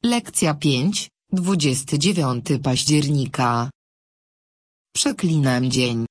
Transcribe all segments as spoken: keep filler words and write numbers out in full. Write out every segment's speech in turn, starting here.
Lekcja pięć, dwudziestego dziewiątego października. Przeklinam dzień.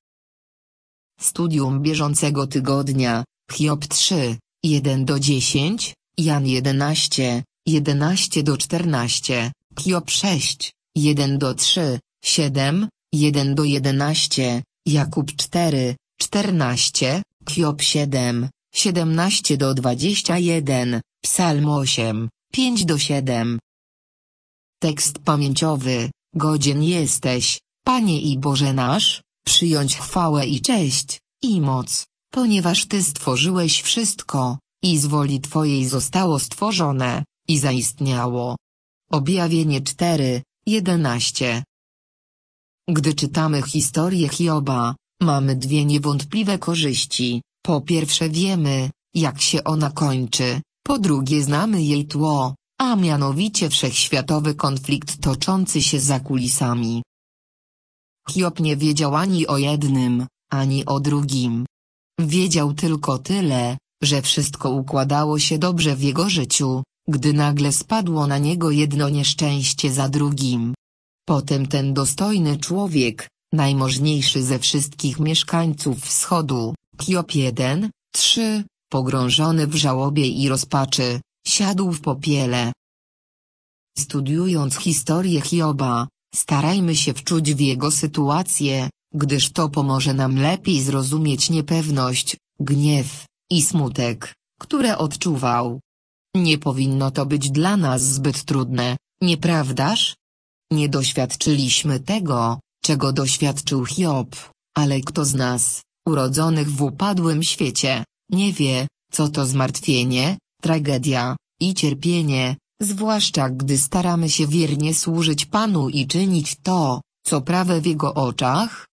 Studium bieżącego tygodnia, Hiob trzy, jeden do dziesięciu, Jan jedenaście, jedenaście do czternastu, Hiob sześć, jeden do trzech, siedem, jeden do jedenastu, Jakub cztery, czternaście, Hiob siedem, siedemnaście do dwudziestu jeden, Psalm osiem, pięć do siedmiu. Tekst pamięciowy: godzien jesteś, Panie i Boże nasz, przyjąć chwałę i cześć, i moc, ponieważ Ty stworzyłeś wszystko, i z woli Twojej zostało stworzone, i zaistniało. Objawienie cztery, jedenaście. Gdy czytamy historię Hioba, mamy dwie niewątpliwe korzyści. Po pierwsze wiemy, jak się ona kończy, po drugie znamy jej tło, a mianowicie wszechświatowy konflikt toczący się za kulisami. Hiob nie wiedział ani o jednym, ani o drugim. Wiedział tylko tyle, że wszystko układało się dobrze w jego życiu, gdy nagle spadło na niego jedno nieszczęście za drugim. Potem ten dostojny człowiek, najmożniejszy ze wszystkich mieszkańców wschodu, Hiob jeden, trzy, pogrążony w żałobie i rozpaczy, siadł w popiele. Studiując historię Hioba, starajmy się wczuć w jego sytuację, gdyż to pomoże nam lepiej zrozumieć niepewność, gniew i smutek, które odczuwał. Nie powinno to być dla nas zbyt trudne, nieprawdaż? Nie doświadczyliśmy tego, czego doświadczył Hiob, ale kto z nas, urodzonych w upadłym świecie, nie wie, co to zmartwienie, tragedia i cierpienie, zwłaszcza gdy staramy się wiernie służyć Panu i czynić to, co prawe w Jego oczach?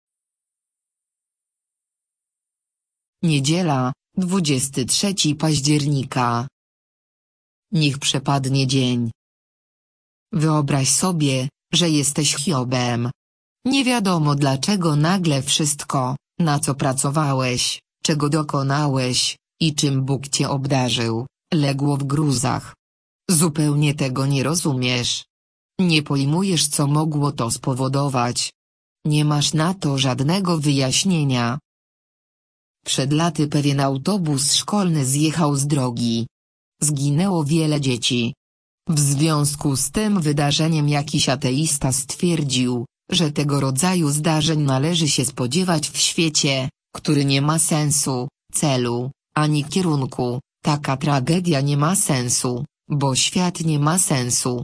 Niedziela, dwudziestego trzeciego października. Niech przepadnie dzień. Wyobraź sobie, że jesteś Hiobem. Nie wiadomo dlaczego nagle wszystko, na co pracowałeś, czego dokonałeś, i czym Bóg cię obdarzył, legło w gruzach. Zupełnie tego nie rozumiesz. Nie pojmujesz, co mogło to spowodować. Nie masz na to żadnego wyjaśnienia. Przed laty pewien autobus szkolny zjechał z drogi. Zginęło wiele dzieci. W związku z tym wydarzeniem jakiś ateista stwierdził, że tego rodzaju zdarzeń należy się spodziewać w świecie, który nie ma sensu, celu, ani kierunku. Taka tragedia nie ma sensu, bo świat nie ma sensu.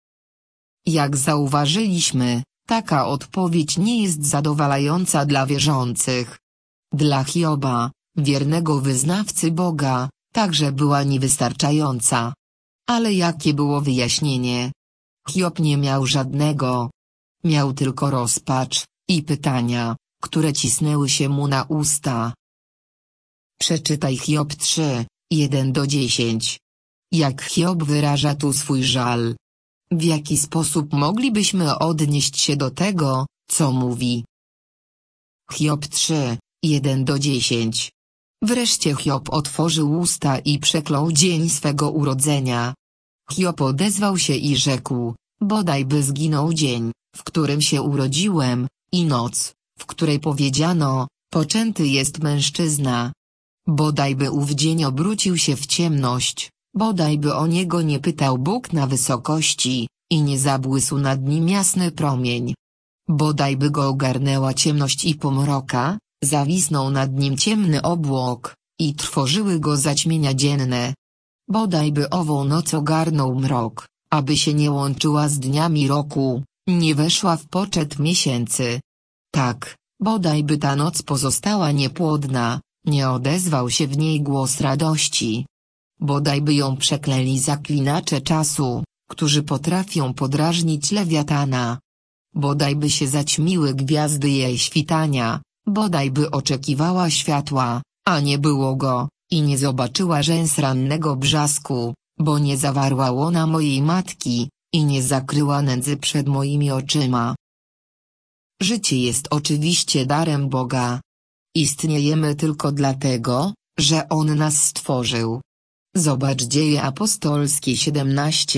Jak zauważyliśmy, taka odpowiedź nie jest zadowalająca dla wierzących. Dla Hioba, wiernego wyznawcy Boga, także była niewystarczająca. Ale jakie było wyjaśnienie? Hiob nie miał żadnego. Miał tylko rozpacz i pytania, które cisnęły się mu na usta. Przeczytaj Hiob trzy, jeden do dziesięciu. Jak Hiob wyraża tu swój żal? W jaki sposób moglibyśmy odnieść się do tego, co mówi? Hiob trzy, jeden do dziesięciu. Wreszcie Hiob otworzył usta i przeklął dzień swego urodzenia. Hiob odezwał się i rzekł: bodaj by zginął dzień, w którym się urodziłem, i noc, w której powiedziano, poczęty jest mężczyzna. Bodaj by ów dzień obrócił się w ciemność, bodaj by o niego nie pytał Bóg na wysokości, i nie zabłysł nad nim jasny promień. Bodaj by go ogarnęła ciemność i pomroka, zawisnął nad nim ciemny obłok, i trwożyły go zaćmienia dzienne. Bodaj by ową noc ogarnął mrok, aby się nie łączyła z dniami roku, nie weszła w poczet miesięcy. Tak, bodaj by ta noc pozostała niepłodna, nie odezwał się w niej głos radości. Bodaj by ją przeklęli zaklinacze czasu, którzy potrafią podrażnić lewiatana. Bodaj by się zaćmiły gwiazdy jej świtania, bodaj by oczekiwała światła, a nie było go, i nie zobaczyła rzęs rannego brzasku, bo nie zawarła łona mojej matki, i nie zakryła nędzy przed moimi oczyma. Życie jest oczywiście darem Boga. Istniejemy tylko dlatego, że On nas stworzył. Zobacz Dzieje apostolskie siedemnaście,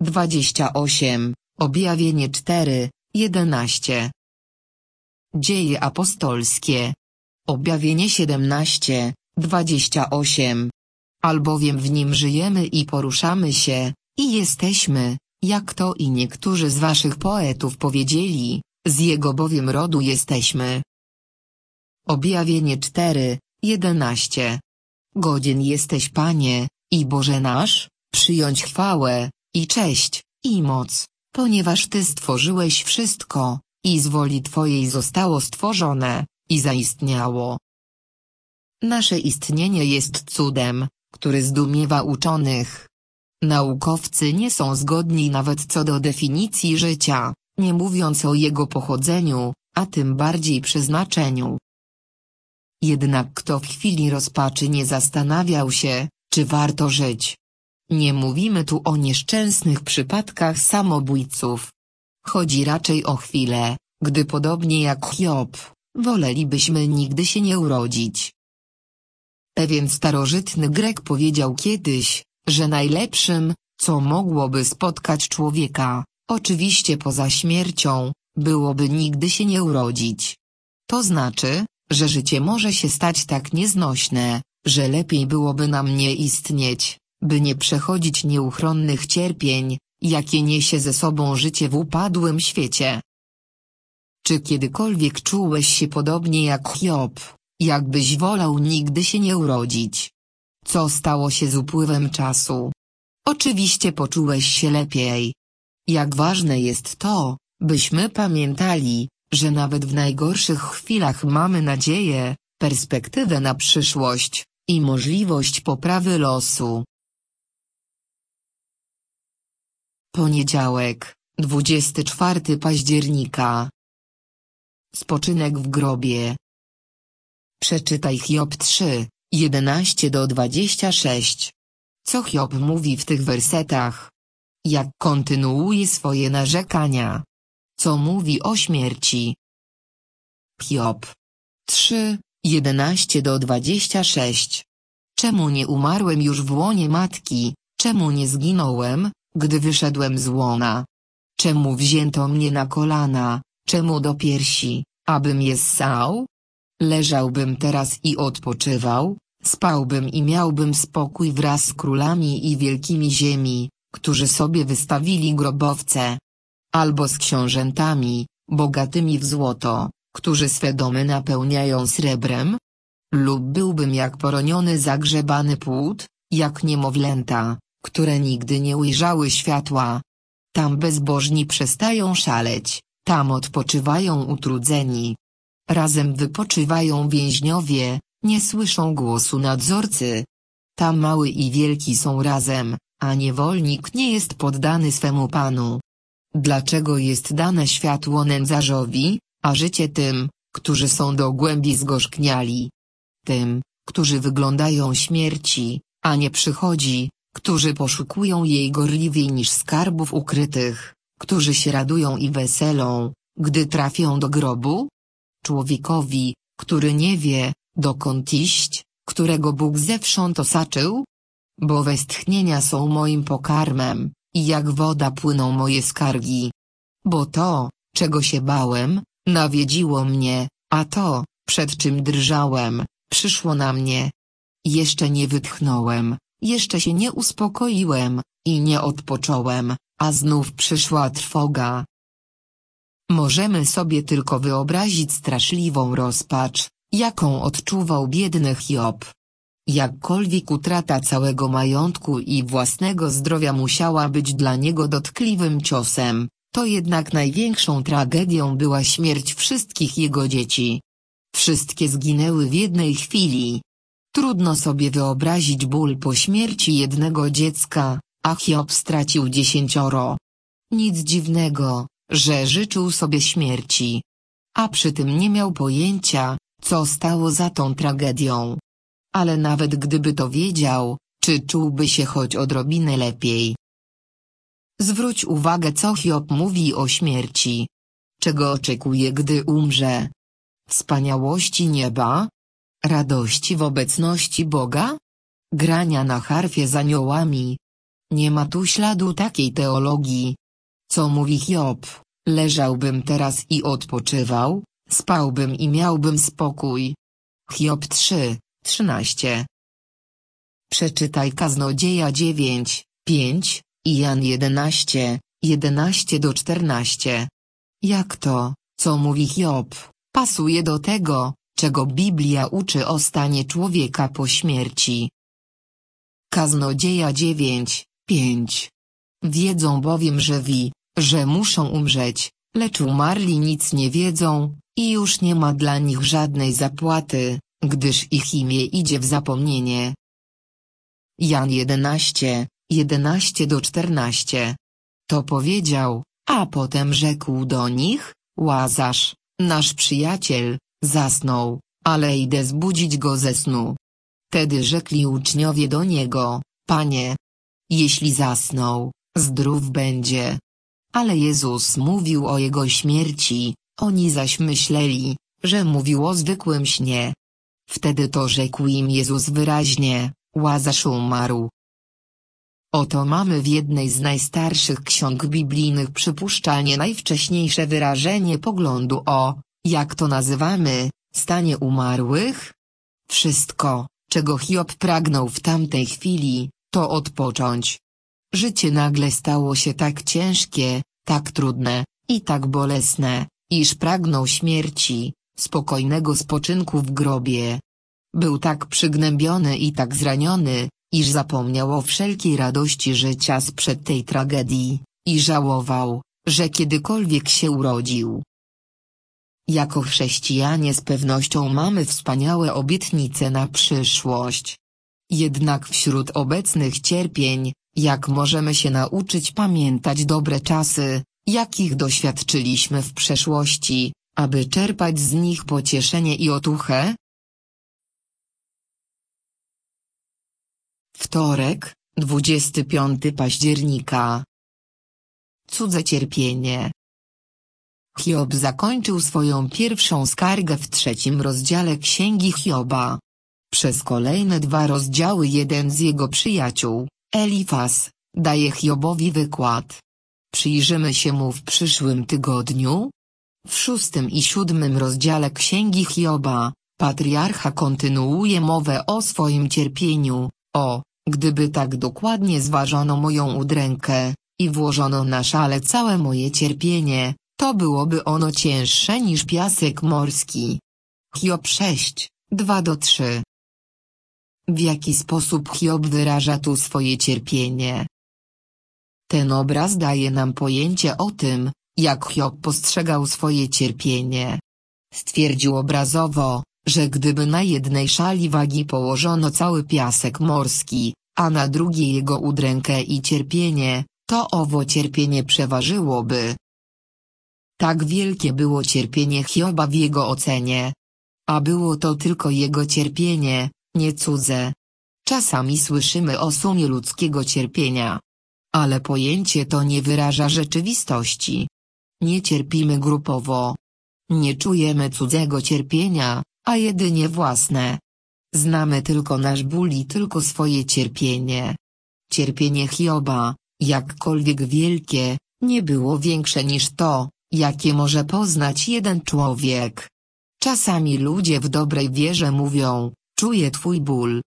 dwadzieścia osiem, Objawienie cztery, jedenaście. Dzieje apostolskie. Objawienie siedemnaście, dwadzieścia osiem. Albowiem w nim żyjemy i poruszamy się, i jesteśmy, jak to i niektórzy z waszych poetów powiedzieli, z jego bowiem rodu jesteśmy. Objawienie cztery, jedenaście. Godzien jesteś, Panie, i Boże nasz, przyjąć chwałę, i cześć, i moc, ponieważ Ty stworzyłeś wszystko, i z woli Twojej zostało stworzone, i zaistniało. Nasze istnienie jest cudem, który zdumiewa uczonych. Naukowcy nie są zgodni nawet co do definicji życia, nie mówiąc o jego pochodzeniu, a tym bardziej przeznaczeniu. Jednak kto w chwili rozpaczy nie zastanawiał się, czy warto żyć? Nie mówimy tu o nieszczęsnych przypadkach samobójców. Chodzi raczej o chwilę, gdy podobnie jak Hiob, wolelibyśmy nigdy się nie urodzić. Pewien starożytny Grek powiedział kiedyś, że najlepszym, co mogłoby spotkać człowieka, oczywiście poza śmiercią, byłoby nigdy się nie urodzić. To znaczy, że życie może się stać tak nieznośne, że lepiej byłoby nam nie istnieć, by nie przechodzić nieuchronnych cierpień, jakie niesie ze sobą życie w upadłym świecie. Czy kiedykolwiek czułeś się podobnie jak Hiob, jakbyś wolał nigdy się nie urodzić? Co stało się z upływem czasu? Oczywiście poczułeś się lepiej. Jak ważne jest to, byśmy pamiętali, że nawet w najgorszych chwilach mamy nadzieję, perspektywę na przyszłość i możliwość poprawy losu. Poniedziałek, dwudziestego czwartego października. Spoczynek w grobie. Przeczytaj Hiob trzy, jedenaście do dwudziestu sześciu. Co Hiob mówi w tych wersetach? Jak kontynuuje swoje narzekania? Co mówi o śmierci? Hiob trzy, jedenaście do dwudziestu sześciu. Czemu nie umarłem już w łonie matki, czemu nie zginąłem, gdy wyszedłem z łona? Czemu wzięto mnie na kolana, czemu do piersi, abym je ssał? Leżałbym teraz i odpoczywał, spałbym i miałbym spokój wraz z królami i wielkimi ziemi, którzy sobie wystawili grobowce. Albo z książętami, bogatymi w złoto, którzy swe domy napełniają srebrem? Lub byłbym jak poroniony zagrzebany płód, jak niemowlęta, które nigdy nie ujrzały światła. Tam bezbożni przestają szaleć, tam odpoczywają utrudzeni. Razem wypoczywają więźniowie, nie słyszą głosu nadzorcy. Tam mały i wielki są razem, a niewolnik nie jest poddany swemu panu. Dlaczego jest dane światło nędzarzowi, a życie tym, którzy są do głębi zgorzkniali? Tym, którzy wyglądają śmierci, a nie przychodzi, którzy poszukują jej gorliwiej niż skarbów ukrytych, którzy się radują i weselą, gdy trafią do grobu? Człowiekowi, który nie wie, dokąd iść, którego Bóg zewsząd osaczył? Bo westchnienia są moim pokarmem, i jak woda płyną moje skargi. Bo to, czego się bałem, nawiedziło mnie, a to, przed czym drżałem, przyszło na mnie. Jeszcze nie wytchnąłem, jeszcze się nie uspokoiłem, i nie odpocząłem, a znów przyszła trwoga. Możemy sobie tylko wyobrazić straszliwą rozpacz, jaką odczuwał biedny Hiob. Jakkolwiek utrata całego majątku i własnego zdrowia musiała być dla niego dotkliwym ciosem, to jednak największą tragedią była śmierć wszystkich jego dzieci. Wszystkie zginęły w jednej chwili. Trudno sobie wyobrazić ból po śmierci jednego dziecka, a Hiob stracił dziesięcioro. Nic dziwnego, że życzył sobie śmierci. A przy tym nie miał pojęcia, co stało za tą tragedią. Ale nawet gdyby to wiedział, czy czułby się choć odrobinę lepiej? Zwróć uwagę, co Hiob mówi o śmierci. Czego oczekuje, gdy umrze? Wspaniałości nieba? Radości w obecności Boga? Grania na harfie z aniołami? Nie ma tu śladu takiej teologii. Co mówi Hiob? Leżałbym teraz i odpoczywał, spałbym i miałbym spokój. Hiob trzy, trzynaście. Przeczytaj Kaznodzieja dziewięć, pięć, i Jan jedenaście, jedenaście do czternaście. Jak to, co mówi Hiob, pasuje do tego, czego Biblia uczy o stanie człowieka po śmierci? Kaznodzieja dziewięć, pięć. Wiedzą bowiem żywi, że muszą umrzeć, lecz umarli nic nie wiedzą, i już nie ma dla nich żadnej zapłaty, gdyż ich imię idzie w zapomnienie. Jan jedenaście, jedenaście do czternaście. To powiedział, a potem rzekł do nich: Łazarz, nasz przyjaciel, zasnął, ale idę zbudzić go ze snu. Tedy rzekli uczniowie do niego: Panie, jeśli zasnął, zdrów będzie. Ale Jezus mówił o jego śmierci, oni zaś myśleli, że mówił o zwykłym śnie. Wtedy to rzekł im Jezus wyraźnie: Łazarz umarł. Oto mamy w jednej z najstarszych ksiąg biblijnych przypuszczalnie najwcześniejsze wyrażenie poglądu o, jak to nazywamy, stanie umarłych. Wszystko, czego Hiob pragnął w tamtej chwili, to odpocząć. Życie nagle stało się tak ciężkie, tak trudne, i tak bolesne, iż pragnął śmierci, spokojnego spoczynku w grobie. Był tak przygnębiony i tak zraniony, iż zapomniał o wszelkiej radości życia sprzed tej tragedii, i żałował, że kiedykolwiek się urodził. Jako chrześcijanie z pewnością mamy wspaniałe obietnice na przyszłość. Jednak wśród obecnych cierpień, jak możemy się nauczyć pamiętać dobre czasy, jakich doświadczyliśmy w przeszłości, aby czerpać z nich pocieszenie i otuchę? Wtorek, dwudziestego piątego października. Cudze cierpienie. Hiob zakończył swoją pierwszą skargę w trzecim rozdziale Księgi Hioba. Przez kolejne dwa rozdziały jeden z jego przyjaciół, Elifaz, daje Hiobowi wykład. Przyjrzymy się mu w przyszłym tygodniu. W szóstym i siódmym rozdziale Księgi Hioba, patriarcha kontynuuje mowę o swoim cierpieniu. O, gdyby tak dokładnie zważono moją udrękę, i włożono na szale całe moje cierpienie, to byłoby ono cięższe niż piasek morski. Hiob sześć, dwa do trzech. W jaki sposób Hiob wyraża tu swoje cierpienie? Ten obraz daje nam pojęcie o tym, jak Hiob postrzegał swoje cierpienie. Stwierdził obrazowo, że gdyby na jednej szali wagi położono cały piasek morski, a na drugiej jego udrękę i cierpienie, to owo cierpienie przeważyłoby. Tak wielkie było cierpienie Hioba w jego ocenie. A było to tylko jego cierpienie, nie cudze. Czasami słyszymy o sumie ludzkiego cierpienia. Ale pojęcie to nie wyraża rzeczywistości. Nie cierpimy grupowo. Nie czujemy cudzego cierpienia, a jedynie własne. Znamy tylko nasz ból i tylko swoje cierpienie. Cierpienie Hioba, jakkolwiek wielkie, nie było większe niż to, jakie może poznać jeden człowiek. Czasami ludzie w dobrej wierze mówią: czuję twój ból.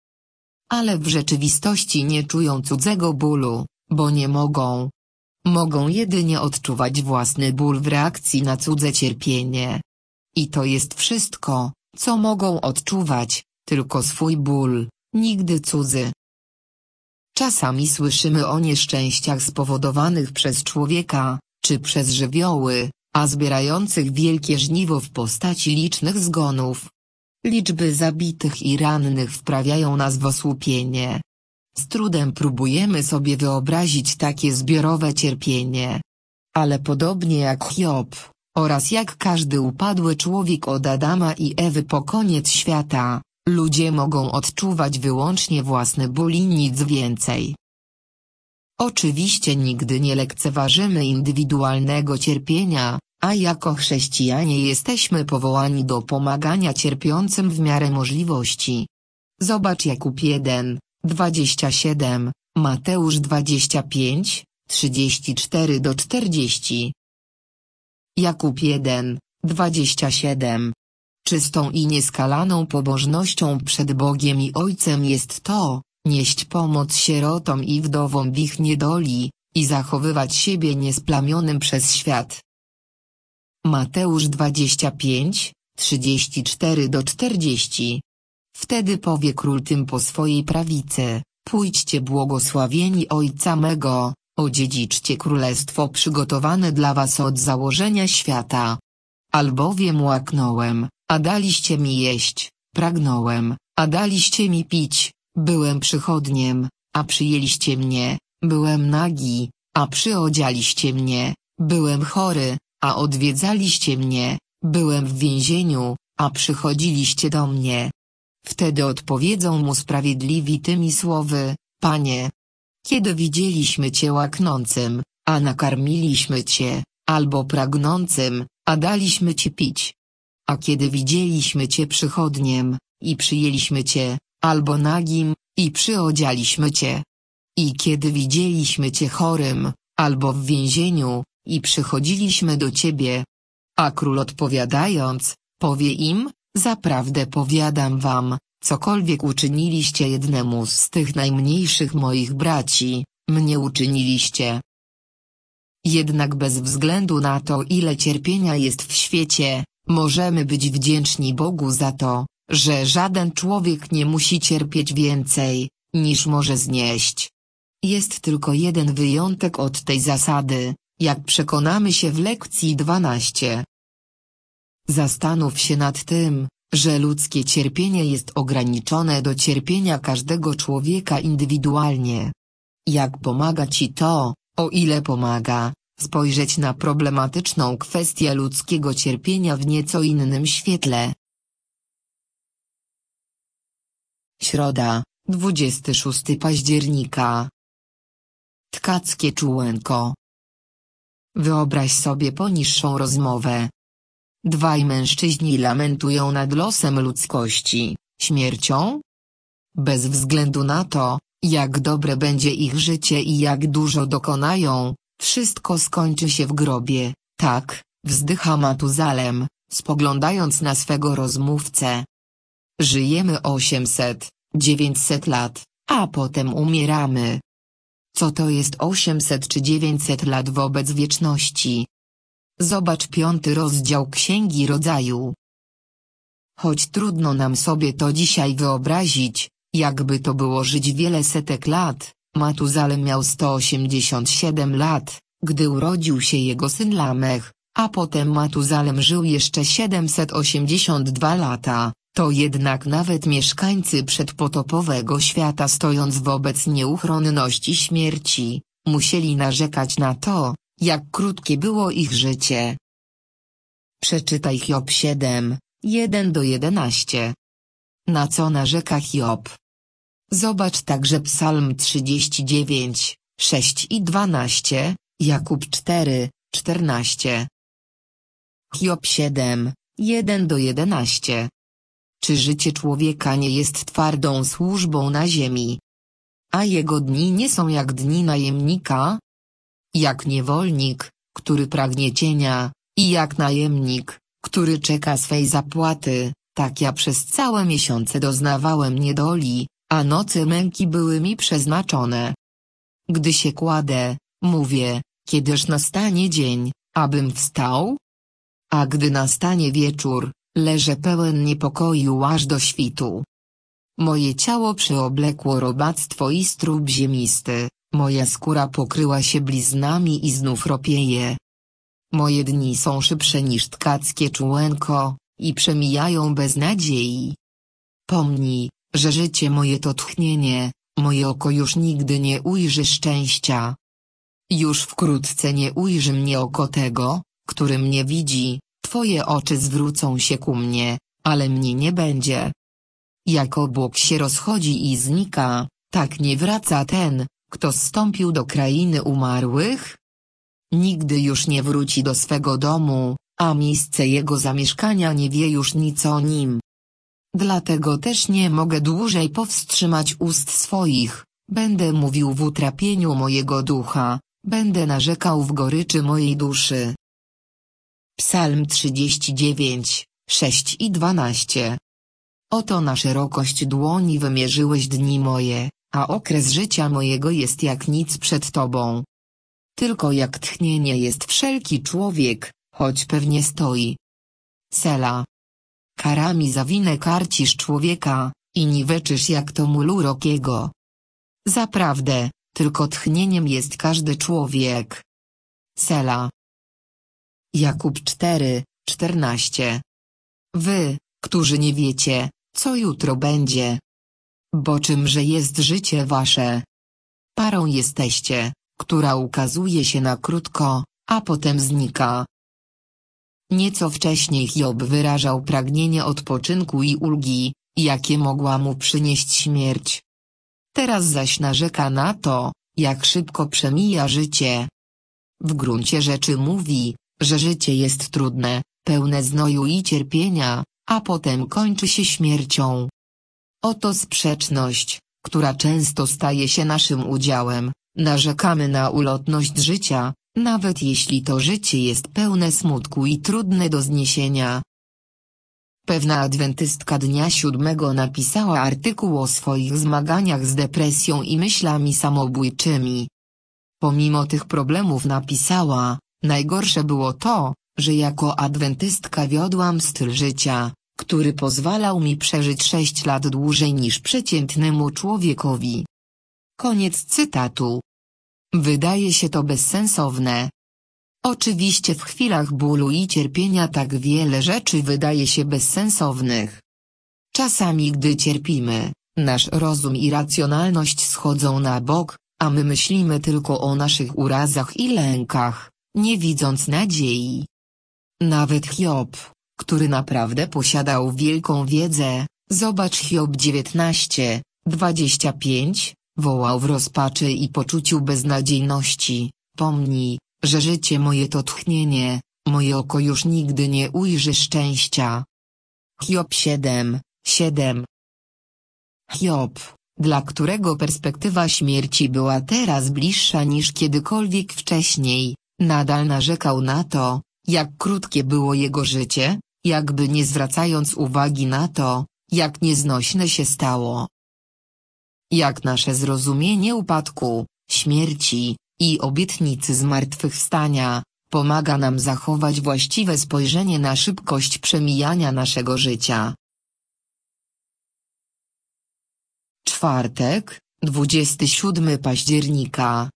Ale w rzeczywistości nie czują cudzego bólu, bo nie mogą. Mogą jedynie odczuwać własny ból w reakcji na cudze cierpienie. I to jest wszystko, co mogą odczuwać, tylko swój ból, nigdy cudzy. Czasami słyszymy o nieszczęściach spowodowanych przez człowieka, czy przez żywioły, a zbierających wielkie żniwo w postaci licznych zgonów. Liczby zabitych i rannych wprawiają nas w osłupienie. Z trudem próbujemy sobie wyobrazić takie zbiorowe cierpienie. Ale podobnie jak Hiob, oraz jak każdy upadły człowiek od Adama i Ewy po koniec świata, ludzie mogą odczuwać wyłącznie własny ból i nic więcej. Oczywiście nigdy nie lekceważymy indywidualnego cierpienia, a jako chrześcijanie jesteśmy powołani do pomagania cierpiącym w miarę możliwości. Zobacz Jakub jeden, dwadzieścia siedem, Mateusz dwadzieścia pięć, trzydzieści cztery do czterdziestu. Jakub jeden, dwadzieścia siedem. Czystą i nieskalaną pobożnością przed Bogiem i Ojcem jest to, nieść pomoc sierotom i wdowom w ich niedoli, i zachowywać siebie niesplamionym przez świat. Mateusz dwadzieścia pięć, trzydzieści cztery do czterdziestu. Wtedy powie król tym po swojej prawicy: pójdźcie błogosławieni Ojca mego, odziedziczcie królestwo przygotowane dla was od założenia świata. Albowiem łaknąłem, a daliście mi jeść, pragnąłem, a daliście mi pić, byłem przychodniem, a przyjęliście mnie, byłem nagi, a przyodzialiście mnie, byłem chory, a odwiedzaliście mnie, byłem w więzieniu, a przychodziliście do mnie. Wtedy odpowiedzą mu sprawiedliwi tymi słowy: Panie, kiedy widzieliśmy Cię łaknącym, a nakarmiliśmy Cię, albo pragnącym, a daliśmy Ci pić? A kiedy widzieliśmy Cię przychodniem, i przyjęliśmy Cię, albo nagim, i przyodzialiśmy Cię? I kiedy widzieliśmy Cię chorym, albo w więzieniu, i przychodziliśmy do Ciebie? A król odpowiadając, powie im: zaprawdę powiadam wam, cokolwiek uczyniliście jednemu z tych najmniejszych moich braci, mnie uczyniliście. Jednak bez względu na to, ile cierpienia jest w świecie, możemy być wdzięczni Bogu za to, że żaden człowiek nie musi cierpieć więcej, niż może znieść. Jest tylko jeden wyjątek od tej zasady, jak przekonamy się w lekcji dwanaście. Zastanów się nad tym, że ludzkie cierpienie jest ograniczone do cierpienia każdego człowieka indywidualnie. Jak pomaga ci to, o ile pomaga, spojrzeć na problematyczną kwestię ludzkiego cierpienia w nieco innym świetle? Środa, dwudziestego szóstego października. Tkackie czułenko. Wyobraź sobie poniższą rozmowę. Dwaj mężczyźni lamentują nad losem ludzkości, śmiercią. Bez względu na to, jak dobre będzie ich życie i jak dużo dokonają, wszystko skończy się w grobie, tak, wzdycha Matuzalem, spoglądając na swego rozmówcę. Żyjemy osiemset, dziewięćset lat, a potem umieramy. Co to jest osiemset czy dziewięćset lat wobec wieczności? Zobacz piąty rozdział Księgi Rodzaju. Choć trudno nam sobie to dzisiaj wyobrazić, jakby to było żyć wiele setek lat, Matuzalem miał sto osiemdziesiąt siedem lat, gdy urodził się jego syn Lamech, a potem Matuzalem żył jeszcze siedemset osiemdziesiąt dwa lata, to jednak nawet mieszkańcy przedpotopowego świata, stojąc wobec nieuchronności śmierci, musieli narzekać na to, jak krótkie było ich życie. Przeczytaj Hiob siedem, jeden do jedenastu. Na co narzeka Hiob? Zobacz także Psalm trzydzieści dziewięć, sześć i dwanaście, Jakub cztery, czternaście. Hiob siedem, jeden do jedenastu. Czy życie człowieka nie jest twardą służbą na ziemi? A jego dni nie są jak dni najemnika? Jak niewolnik, który pragnie cienia, i jak najemnik, który czeka swej zapłaty, tak ja przez całe miesiące doznawałem niedoli, a noce męki były mi przeznaczone. Gdy się kładę, mówię, kiedyż nastanie dzień, abym wstał? A gdy nastanie wieczór, leżę pełen niepokoju aż do świtu. Moje ciało przyoblekło robactwo i strób ziemisty, moja skóra pokryła się bliznami i znów ropieje. Moje dni są szybsze niż tkackie czułenko, i przemijają bez nadziei. Pomnij, że życie moje to tchnienie, moje oko już nigdy nie ujrzy szczęścia. Już wkrótce nie ujrzy mnie oko tego, który mnie widzi, twoje oczy zwrócą się ku mnie, ale mnie nie będzie. Jak obłok się rozchodzi i znika, tak nie wraca ten, kto zstąpił do krainy umarłych. Nigdy już nie wróci do swego domu, a miejsce jego zamieszkania nie wie już nic o nim. Dlatego też nie mogę dłużej powstrzymać ust swoich, będę mówił w utrapieniu mojego ducha, będę narzekał w goryczy mojej duszy. Psalm trzydzieści dziewięć, sześć i dwanaście. Oto na szerokość dłoni wymierzyłeś dni moje, a okres życia mojego jest jak nic przed Tobą. Tylko jak tchnienie jest wszelki człowiek, choć pewnie stoi. Sela. Karami za winę karcisz człowieka, i niweczysz jak to mól urokiego. Zaprawdę, tylko tchnieniem jest każdy człowiek. Sela. Jakub cztery, czternaście. Wy, którzy nie wiecie, co jutro będzie. Bo czymże jest życie wasze? Parą jesteście, która ukazuje się na krótko, a potem znika. Nieco wcześniej Hiob wyrażał pragnienie odpoczynku i ulgi, jakie mogła mu przynieść śmierć. Teraz zaś narzeka na to, jak szybko przemija życie. W gruncie rzeczy mówi, że życie jest trudne, pełne znoju i cierpienia, a potem kończy się śmiercią. Oto sprzeczność, która często staje się naszym udziałem. Narzekamy na ulotność życia, nawet jeśli to życie jest pełne smutku i trudne do zniesienia. Pewna adwentystka dnia siódmego napisała artykuł o swoich zmaganiach z depresją i myślami samobójczymi. Pomimo tych problemów napisała, najgorsze było to, że jako adwentystka wiodłam styl życia, który pozwalał mi przeżyć sześć lat dłużej niż przeciętnemu człowiekowi. Koniec cytatu. Wydaje się to bezsensowne. Oczywiście w chwilach bólu i cierpienia tak wiele rzeczy wydaje się bezsensownych. Czasami gdy cierpimy, nasz rozum i racjonalność schodzą na bok, a my myślimy tylko o naszych urazach i lękach, nie widząc nadziei. Nawet Hiob, który naprawdę posiadał wielką wiedzę, zobacz Hiob dziewiętnaście, dwadzieścia pięć, wołał w rozpaczy i poczuciu beznadziejności, pomnij, że życie moje to tchnienie, moje oko już nigdy nie ujrzy szczęścia. Hiob siedem, siedem. Hiob, dla którego perspektywa śmierci była teraz bliższa niż kiedykolwiek wcześniej, nadal narzekał na to, jak krótkie było jego życie, jakby nie zwracając uwagi na to, jak nieznośne się stało. Jak nasze zrozumienie upadku, śmierci i obietnicy zmartwychwstania pomaga nam zachować właściwe spojrzenie na szybkość przemijania naszego życia. Czwartek, dwudziestego siódmego października.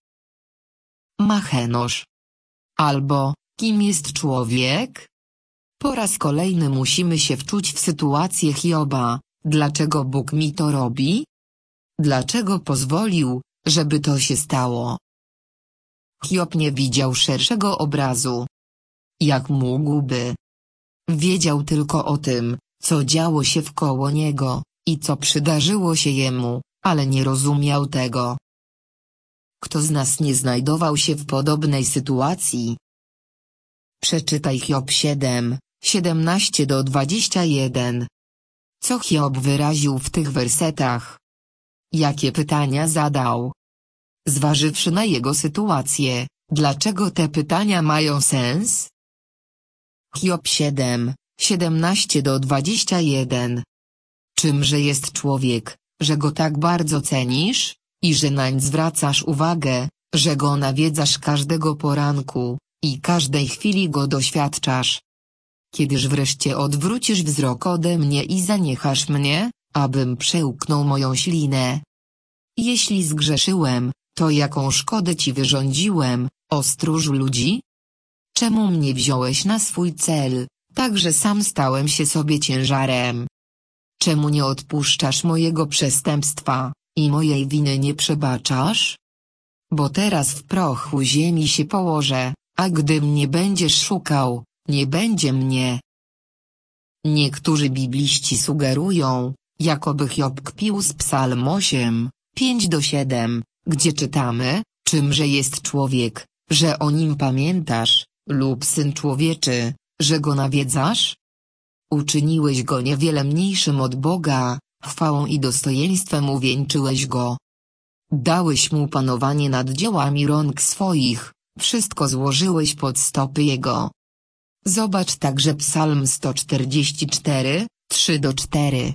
Machenosz. Albo, kim jest człowiek? Po raz kolejny musimy się wczuć w sytuację Hioba. Dlaczego Bóg mi to robi? Dlaczego pozwolił, żeby to się stało? Hiob nie widział szerszego obrazu. Jak mógłby? Wiedział tylko o tym, co działo się wkoło niego, i co przydarzyło się jemu, ale nie rozumiał tego. Kto z nas nie znajdował się w podobnej sytuacji? Przeczytaj Hiob siedem, siedemnaście do dwudziestu jeden. Co Hiob wyraził w tych wersetach? Jakie pytania zadał? Zważywszy na jego sytuację, dlaczego te pytania mają sens? Hiob siedem, siedemnaście do dwudziestu jeden. Czymże jest człowiek, że go tak bardzo cenisz, i że nań zwracasz uwagę, że go nawiedzasz każdego poranku, i każdej chwili go doświadczasz? Kiedyż wreszcie odwrócisz wzrok ode mnie i zaniechasz mnie, abym przełknął moją ślinę? Jeśli zgrzeszyłem, to jaką szkodę ci wyrządziłem, o stróżu ludzi? Czemu mnie wziąłeś na swój cel, tak że sam stałem się sobie ciężarem? Czemu nie odpuszczasz mojego przestępstwa, i mojej winy nie przebaczasz? Bo teraz w prochu ziemi się położę, a gdy mnie będziesz szukał, nie będzie mnie. Niektórzy bibliści sugerują, jakoby Hiob kpił z Psalm osiem, pięć do siedem, gdzie czytamy, czymże jest człowiek, że o nim pamiętasz, lub syn człowieczy, że go nawiedzasz? Uczyniłeś go niewiele mniejszym od Boga, chwałą i dostojeństwem uwieńczyłeś go. Dałeś mu panowanie nad dziełami rąk swoich, wszystko złożyłeś pod stopy jego. Zobacz także Psalm sto czterdzieści cztery, trzy do czterech.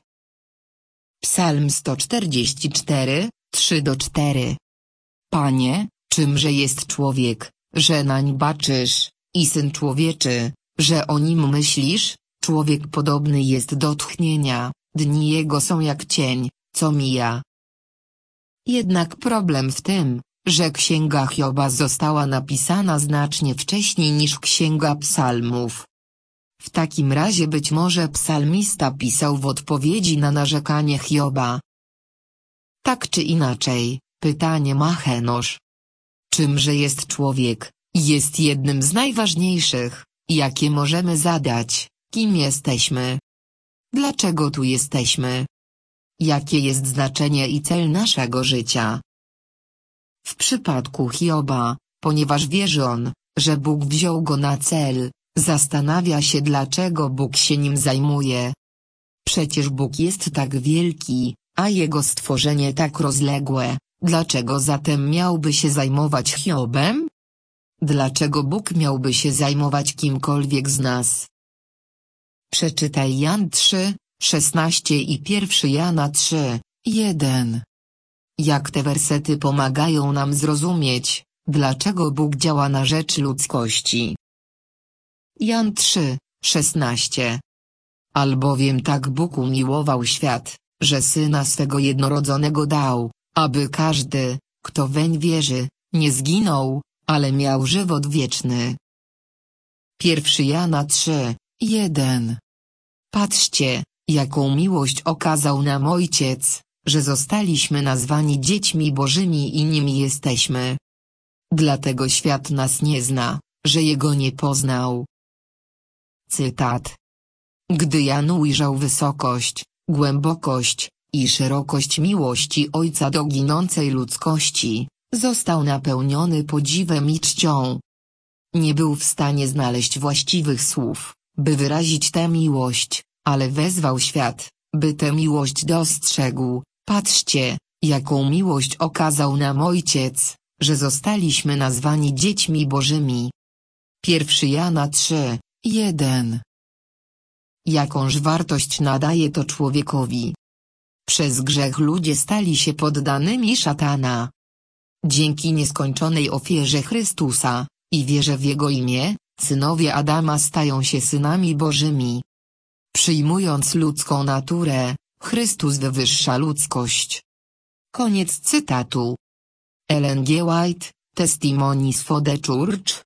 Psalm sto czterdzieści cztery, trzy do czterech. Panie, czymże jest człowiek, że nań baczysz, i syn człowieczy, że o nim myślisz? Człowiek podobny jest do tchnienia, dni jego są jak cień, co mija. Jednak problem w tym, że Księga Hioba została napisana znacznie wcześniej niż Księga Psalmów. W takim razie być może psalmista pisał w odpowiedzi na narzekanie Hioba. Tak czy inaczej, pytanie ma Henosz. Czymże jest człowiek? Jest jednym z najważniejszych, jakie możemy zadać. Kim jesteśmy? Dlaczego tu jesteśmy? Jakie jest znaczenie i cel naszego życia? W przypadku Hioba, ponieważ wierzy on, że Bóg wziął go na cel, zastanawia się, dlaczego Bóg się nim zajmuje. Przecież Bóg jest tak wielki, a jego stworzenie tak rozległe, dlaczego zatem miałby się zajmować Hiobem? Dlaczego Bóg miałby się zajmować kimkolwiek z nas? Przeczytaj Jan trzy, szesnaście i pierwszy Jana trzy, jeden. Jak te wersety pomagają nam zrozumieć, dlaczego Bóg działa na rzecz ludzkości. Jan trzy, szesnaście. Albowiem tak Bóg umiłował świat, że Syna swego jednorodzonego dał, aby każdy, kto weń wierzy, nie zginął, ale miał żywot wieczny. Pierwszy Jana trzy, jeden. Patrzcie, jaką miłość okazał nam Ojciec, że zostaliśmy nazwani dziećmi Bożymi i nimi jesteśmy. Dlatego świat nas nie zna, że Jego nie poznał. Cytat. Gdy Jan ujrzał wysokość, głębokość i szerokość miłości Ojca do ginącej ludzkości, został napełniony podziwem i czcią. Nie był w stanie znaleźć właściwych słów, by wyrazić tę miłość, ale wezwał świat, by tę miłość dostrzegł. Patrzcie, jaką miłość okazał nam Ojciec, że zostaliśmy nazwani dziećmi Bożymi. Pierwszy Jana trzy, jeden. Jakąż wartość nadaje to człowiekowi? Przez grzech ludzie stali się poddanymi szatana. Dzięki nieskończonej ofierze Chrystusa i wierze w Jego imię, synowie Adama stają się synami Bożymi. Przyjmując ludzką naturę, Chrystus wywyższa ludzkość. Koniec cytatu. Ellen G. White, Testimonies for the Church.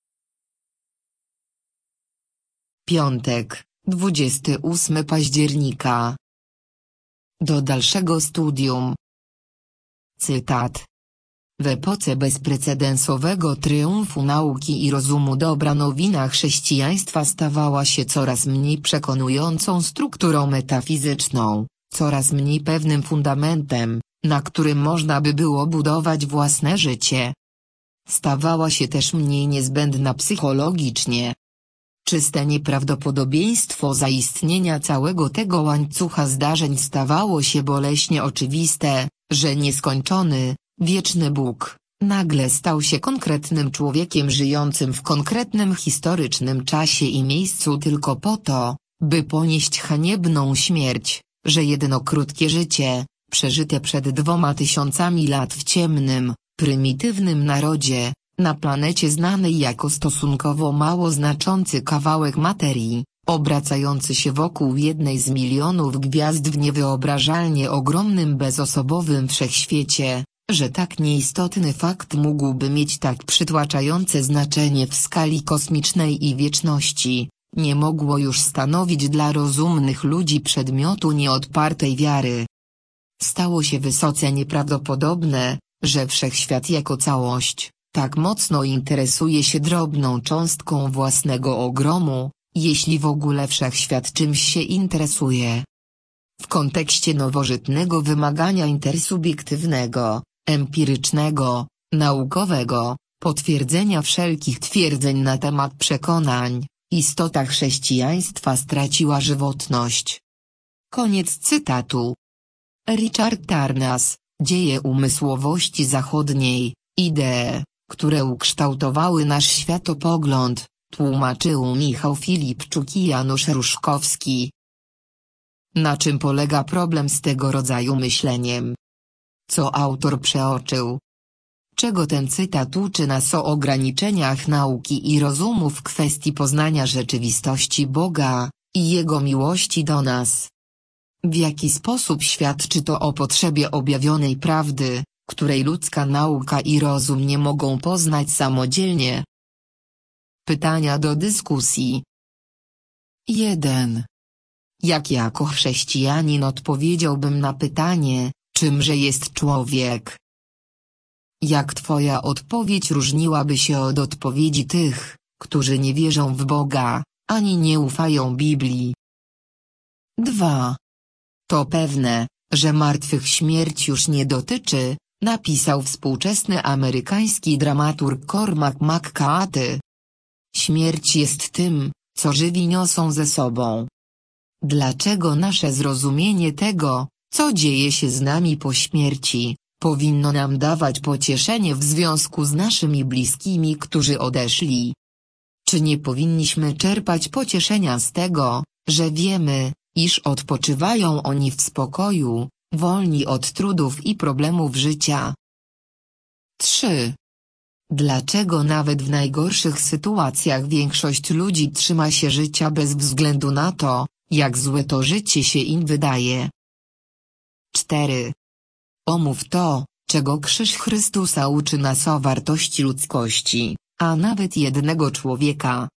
Piątek, dwudziestego ósmego października. Do dalszego studium. Cytat. W epoce bezprecedensowego triumfu nauki i rozumu dobra nowina chrześcijaństwa stawała się coraz mniej przekonującą strukturą metafizyczną, coraz mniej pewnym fundamentem, na którym można by było budować własne życie. Stawała się też mniej niezbędna psychologicznie. Czyste nieprawdopodobieństwo zaistnienia całego tego łańcucha zdarzeń stawało się boleśnie oczywiste, że nieskończony, wieczny Bóg, nagle stał się konkretnym człowiekiem żyjącym w konkretnym historycznym czasie i miejscu tylko po to, by ponieść haniebną śmierć, że jedno krótkie życie, przeżyte przed dwoma tysiącami lat w ciemnym, prymitywnym narodzie, na planecie znanej jako stosunkowo mało znaczący kawałek materii, obracający się wokół jednej z milionów gwiazd w niewyobrażalnie ogromnym bezosobowym wszechświecie, że tak nieistotny fakt mógłby mieć tak przytłaczające znaczenie w skali kosmicznej i wieczności, nie mogło już stanowić dla rozumnych ludzi przedmiotu nieodpartej wiary. Stało się wysoce nieprawdopodobne, że wszechświat jako całość, tak mocno interesuje się drobną cząstką własnego ogromu, jeśli w ogóle wszechświat czymś się interesuje. W kontekście nowożytnego wymagania intersubiektywnego, empirycznego, naukowego, potwierdzenia wszelkich twierdzeń na temat przekonań, istota chrześcijaństwa straciła żywotność. Koniec cytatu. Richard Tarnas, dzieje umysłowości zachodniej, idee, które ukształtowały nasz światopogląd, tłumaczył Michał Filipczuk i Janusz Ruszkowski. Na czym polega problem z tego rodzaju myśleniem? Co autor przeoczył? Czego ten cytat uczy nas o ograniczeniach nauki i rozumu w kwestii poznania rzeczywistości Boga i Jego miłości do nas? W jaki sposób świadczy to o potrzebie objawionej prawdy, której ludzka nauka i rozum nie mogą poznać samodzielnie? Pytania do dyskusji. jeden. Jak jako chrześcijanin odpowiedziałbym na pytanie, czymże jest człowiek? Jak twoja odpowiedź różniłaby się od odpowiedzi tych, którzy nie wierzą w Boga, ani nie ufają Biblii? dwa. To pewne, że martwych śmierć już nie dotyczy, napisał współczesny amerykański dramaturg Cormac McCarthy. Śmierć jest tym, co żywi niosą ze sobą. Dlaczego nasze zrozumienie tego, co dzieje się z nami po śmierci, powinno nam dawać pocieszenie w związku z naszymi bliskimi, którzy odeszli? Czy nie powinniśmy czerpać pocieszenia z tego, że wiemy, iż odpoczywają oni w spokoju, wolni od trudów i problemów życia? trzy. Dlaczego nawet w najgorszych sytuacjach większość ludzi trzyma się życia bez względu na to, jak złe to życie się im wydaje? cztery. Omów to, czego krzyż Chrystusa uczy nas o wartości ludzkości, a nawet jednego człowieka,